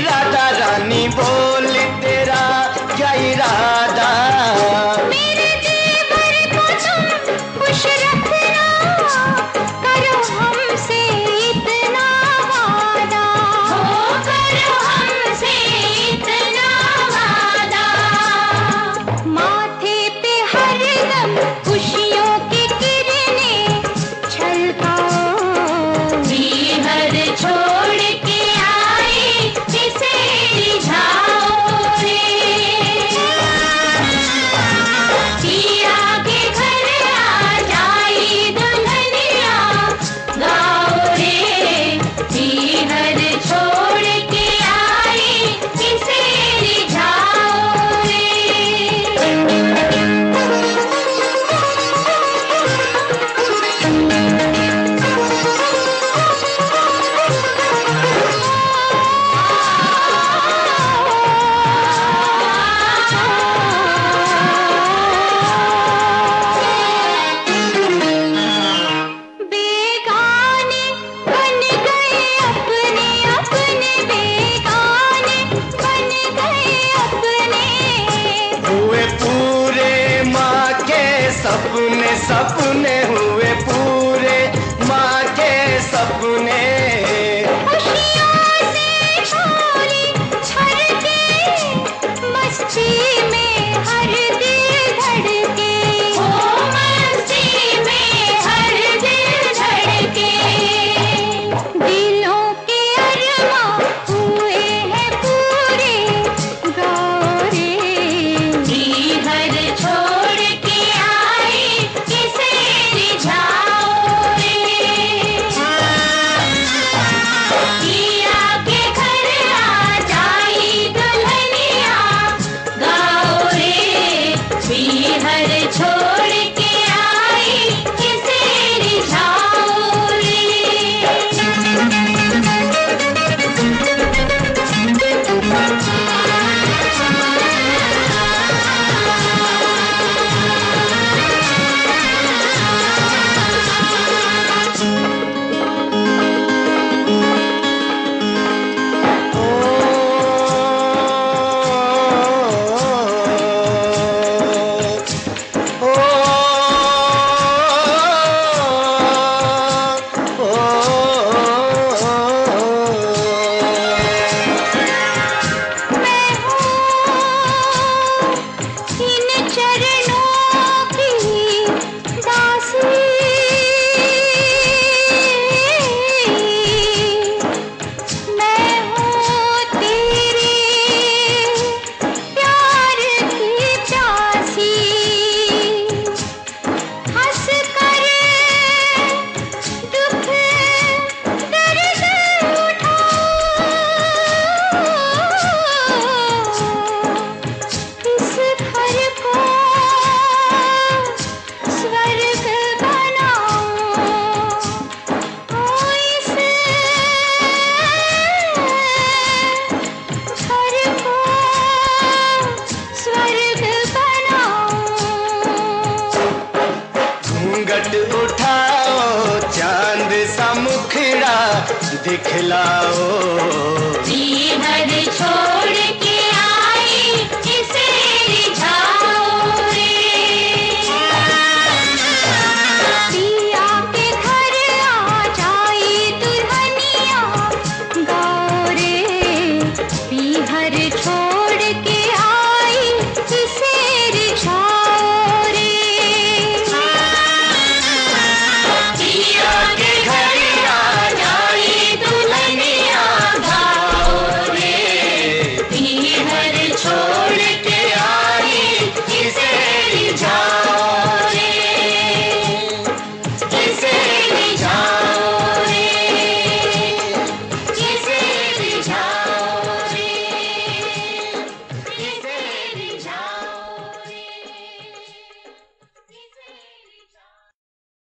राधा रानी बोल तेरा क्या इरादा। मेरे देवर को तुम खुश रखना, करो हमसे इतना वादा, करो हमसे इतना वादा। माथे पे हरदम खुशियों की किरणें छलकाओ, जीवन छोड़ के आए जिसे रिझाओ रे। पिया के घर आ जाई दुल्हनिया, गाओ रे जीवन छोड़ के आए जिसे रिझाओ रे। बेगाने बन गए अपने अपने, बेगाने बन गए अपने। हुए पूरे माँ के सपने, सपने हुए पूरे माँ के सपने। खुशियों से झोली छलके, मस्ती में हर दिल धड़के, ओ मस्ती में हर दिल धड़के। दिलों के अरमां हुए हैं पूरे, गाओ रे जीवन छोड़ के आए किसे रिझाओ रे। पिया के घर आ जाई दुल्हनिया, गाओ रे जीवन छोड़ के आई किसे रिझाओ रे। मैं हूँ इन चरणों की दासी, मैं हूँ तेरे प्यार की प्यासी। हंस कर दुख दर्द उठाओ, इस घर को स्वर्ग बनाओ, ओ इस घर को स्वर्ग बनाओ। घूंघट उठाओ चांद सा मुखड़ा दिखलाओ, जीवन छोड़ के